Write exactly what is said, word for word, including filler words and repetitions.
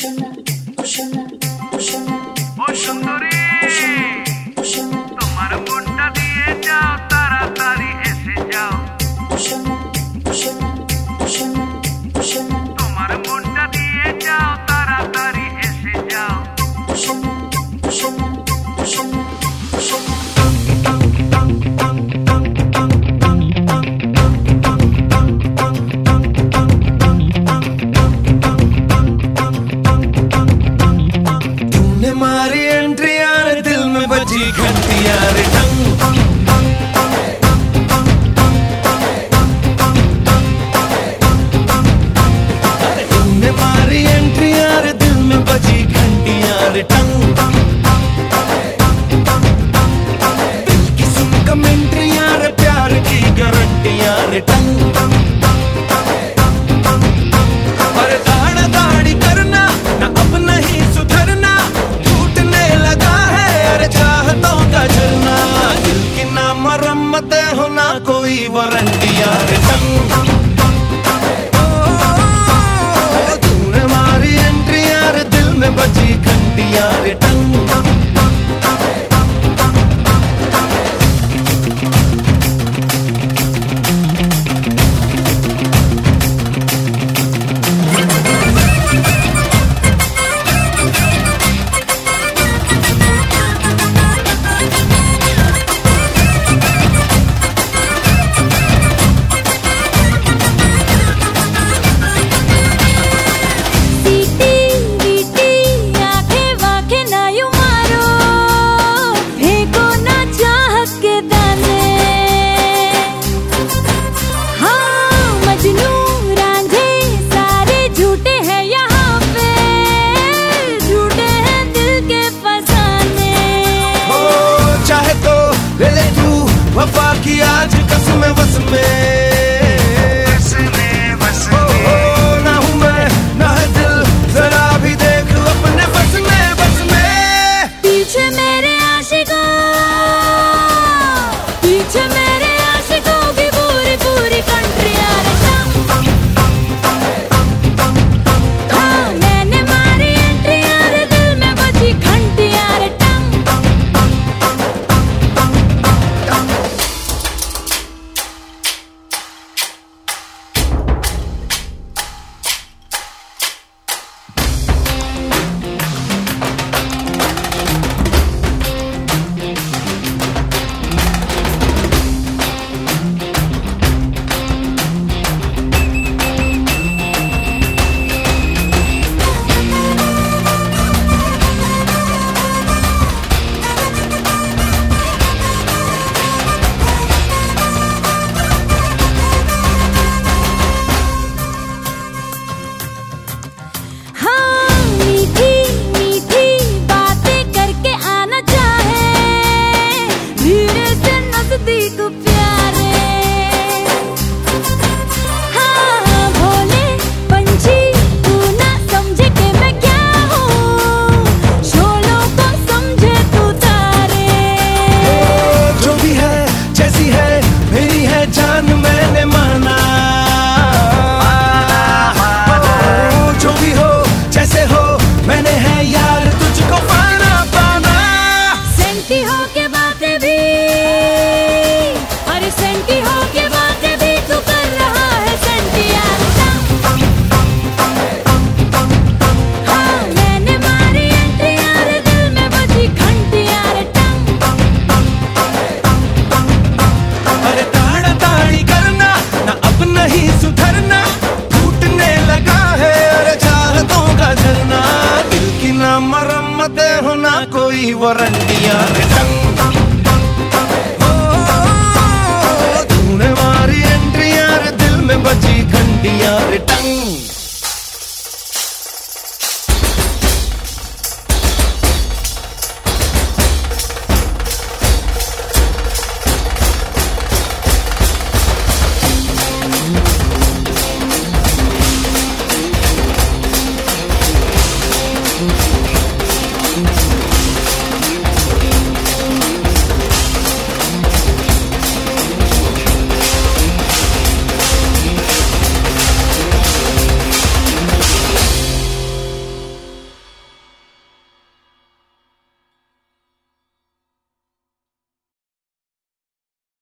ও সুন্দরী, তোমার মনটা দিয়ে যাও, তাড়াতাড়ি এসে যাও। তোমার মনটা দিয়ে যাও, তাড়াতাড়ি এসে যাও। मारी एंट्री यार, दिल में बजी घंटी यार, टंग तुमने मारी एंट्री यार, दिल में बजी घंटी यार, टंग दिल की सुन कमेंट्री यार, प्यार की गारंटी यार, टंग और दाढ़ा दाढ़ी करना ना, अब नहीं सुधरना, मरम्मत हो ना कोई वारंटी यार, टंग तूने मारी एंट्री यार, दिल में बजी घंटी यार, टंग वफा की आज कसम बस में, बस में, बस में। ना हूँ मैं ना है दिल, जरा भी देख अपने बस में, बस में। पीछे मेरे आशिकों, पीछे मेरे आशिकों की पूरी पूरी कंट्री यार, हाँ मैंने मारी एंट्री यार, दिल में बजी घंटी यार, टंग मरम्मत हो ना कोई वारंटी यार, टंग